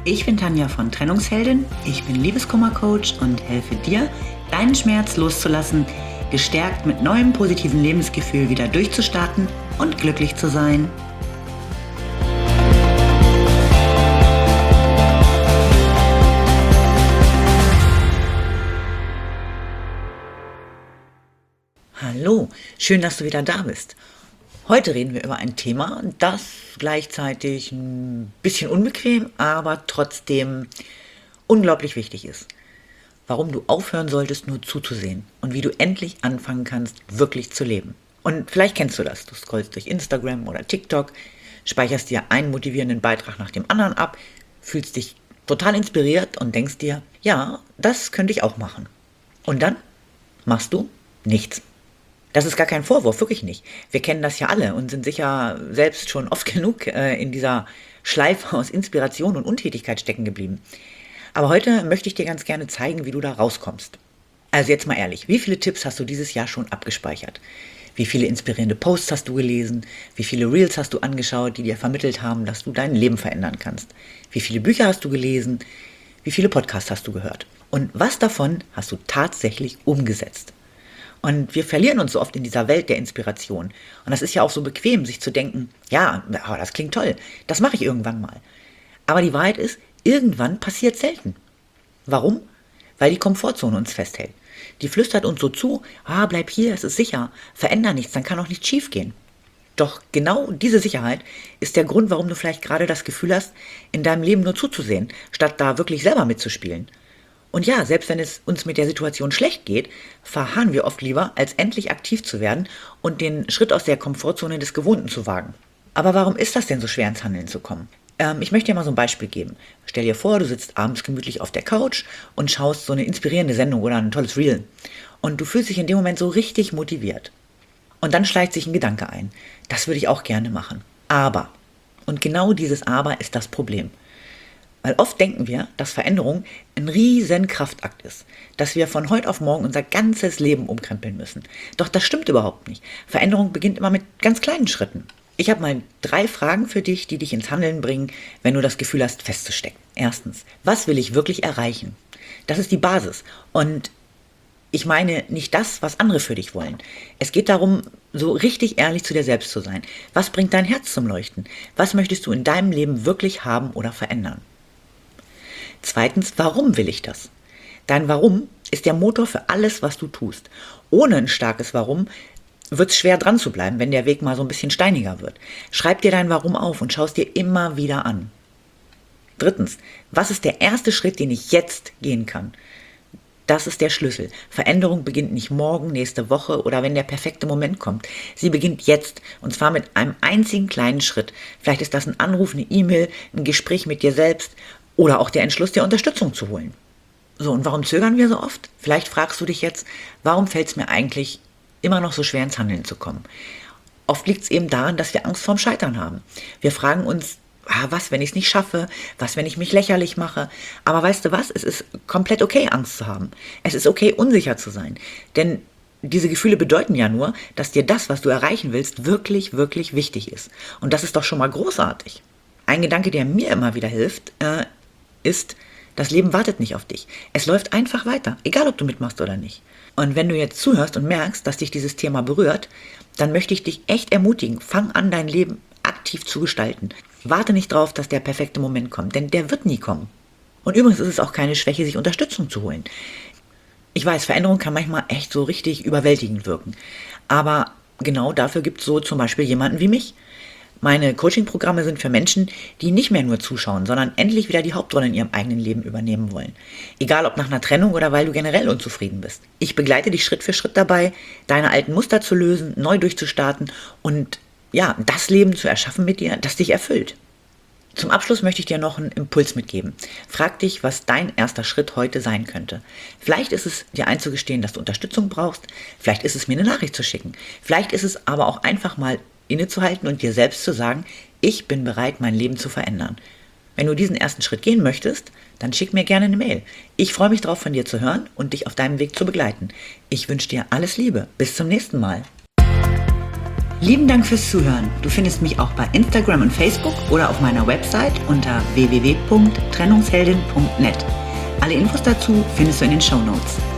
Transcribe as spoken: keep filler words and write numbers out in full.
Ich bin Tanja von Trennungsheldin, ich bin Liebeskummer-Coach und helfe dir, deinen Schmerz loszulassen, gestärkt mit neuem positiven Lebensgefühl wieder durchzustarten und glücklich zu sein. Hallo, schön, dass du wieder da bist. Heute reden wir über ein Thema, das gleichzeitig ein bisschen unbequem, aber trotzdem unglaublich wichtig ist. Warum du aufhören solltest, nur zuzusehen und wie du endlich anfangen kannst, wirklich zu leben. Und vielleicht kennst du das. Du scrollst durch Instagram oder TikTok, speicherst dir einen motivierenden Beitrag nach dem anderen ab, fühlst dich total inspiriert und denkst dir, ja, das könnte ich auch machen. Und dann machst du nichts. Das ist gar kein Vorwurf, wirklich nicht. Wir kennen das ja alle und sind sicher selbst schon oft genug äh, in dieser Schleife aus Inspiration und Untätigkeit stecken geblieben. Aber heute möchte ich dir ganz gerne zeigen, wie du da rauskommst. Also jetzt mal ehrlich, wie viele Tipps hast du dieses Jahr schon abgespeichert? Wie viele inspirierende Posts hast du gelesen? Wie viele Reels hast du angeschaut, die dir vermittelt haben, dass du dein Leben verändern kannst? Wie viele Bücher hast du gelesen? Wie viele Podcasts hast du gehört? Und was davon hast du tatsächlich umgesetzt? Und wir verlieren uns so oft in dieser Welt der Inspiration. Und das ist ja auch so bequem, sich zu denken, ja, aber das klingt toll, das mache ich irgendwann mal. Aber die Wahrheit ist, irgendwann passiert selten. Warum? Weil die Komfortzone uns festhält. Die flüstert uns so zu, ah, bleib hier, es ist sicher, veränder nichts, dann kann auch nichts schief gehen. Doch genau diese Sicherheit ist der Grund, warum du vielleicht gerade das Gefühl hast, in deinem Leben nur zuzusehen, statt da wirklich selber mitzuspielen. Und ja, selbst wenn es uns mit der Situation schlecht geht, verharren wir oft lieber, als endlich aktiv zu werden und den Schritt aus der Komfortzone des Gewohnten zu wagen. Aber warum ist das denn so schwer, ins Handeln zu kommen? Ähm, ich möchte dir mal so ein Beispiel geben. Stell dir vor, du sitzt abends gemütlich auf der Couch und schaust so eine inspirierende Sendung oder ein tolles Reel. Und du fühlst dich in dem Moment so richtig motiviert. Und dann schleicht sich ein Gedanke ein. Das würde ich auch gerne machen. Aber, und genau dieses Aber ist das Problem. Weil oft denken wir, dass Veränderung ein riesen Kraftakt ist, dass wir von heute auf morgen unser ganzes Leben umkrempeln müssen. Doch das stimmt überhaupt nicht. Veränderung beginnt immer mit ganz kleinen Schritten. Ich habe mal drei Fragen für dich, die dich ins Handeln bringen, wenn du das Gefühl hast, festzustecken. Erstens, was will ich wirklich erreichen? Das ist die Basis. Und ich meine nicht das, was andere für dich wollen. Es geht darum, so richtig ehrlich zu dir selbst zu sein. Was bringt dein Herz zum Leuchten? Was möchtest du in deinem Leben wirklich haben oder verändern? Zweitens, warum will ich das? Dein Warum ist der Motor für alles, was du tust. Ohne ein starkes Warum wird es schwer dran zu bleiben, wenn der Weg mal so ein bisschen steiniger wird. Schreib dir dein Warum auf und schau es dir immer wieder an. Drittens, was ist der erste Schritt, den ich jetzt gehen kann? Das ist der Schlüssel. Veränderung beginnt nicht morgen, nächste Woche oder wenn der perfekte Moment kommt. Sie beginnt jetzt und zwar mit einem einzigen kleinen Schritt. Vielleicht ist das ein Anruf, eine E-Mail, ein Gespräch mit dir selbst oder auch der Entschluss, dir Unterstützung zu holen. So, und warum zögern wir so oft? Vielleicht fragst du dich jetzt, warum fällt es mir eigentlich immer noch so schwer ins Handeln zu kommen? Oft liegt es eben daran, dass wir Angst vorm Scheitern haben. Wir fragen uns, ah, was, wenn ich es nicht schaffe? Was, wenn ich mich lächerlich mache? Aber weißt du was? Es ist komplett okay, Angst zu haben. Es ist okay, unsicher zu sein. Denn diese Gefühle bedeuten ja nur, dass dir das, was du erreichen willst, wirklich, wirklich wichtig ist. Und das ist doch schon mal großartig. Ein Gedanke, der mir immer wieder hilft, äh, ist, das Leben wartet nicht auf dich. Es läuft einfach weiter, egal ob du mitmachst oder nicht. Und wenn du jetzt zuhörst und merkst, dass dich dieses Thema berührt, dann möchte ich dich echt ermutigen, fang an, dein Leben aktiv zu gestalten. Warte nicht drauf, dass der perfekte Moment kommt, denn der wird nie kommen. Und übrigens ist es auch keine Schwäche, sich Unterstützung zu holen. Ich weiß, Veränderung kann manchmal echt so richtig überwältigend wirken. Aber genau dafür gibt es so zum Beispiel jemanden wie mich. Meine Coaching-Programme sind für Menschen, die nicht mehr nur zuschauen, sondern endlich wieder die Hauptrolle in ihrem eigenen Leben übernehmen wollen. Egal ob nach einer Trennung oder weil du generell unzufrieden bist. Ich begleite dich Schritt für Schritt dabei, deine alten Muster zu lösen, neu durchzustarten und ja, das Leben zu erschaffen mit dir, das dich erfüllt. Zum Abschluss möchte ich dir noch einen Impuls mitgeben. Frag dich, was dein erster Schritt heute sein könnte. Vielleicht ist es, dir einzugestehen, dass du Unterstützung brauchst. Vielleicht ist es, mir eine Nachricht zu schicken. Vielleicht ist es aber auch einfach mal innezuhalten und dir selbst zu sagen, ich bin bereit, mein Leben zu verändern. Wenn du diesen ersten Schritt gehen möchtest, dann schick mir gerne eine Mail. Ich freue mich darauf, von dir zu hören und dich auf deinem Weg zu begleiten. Ich wünsche dir alles Liebe. Bis zum nächsten Mal. Lieben Dank fürs Zuhören. Du findest mich auch bei Instagram und Facebook oder auf meiner Website unter w w w punkt trennungsheldin punkt net. Alle Infos dazu findest du in den Shownotes.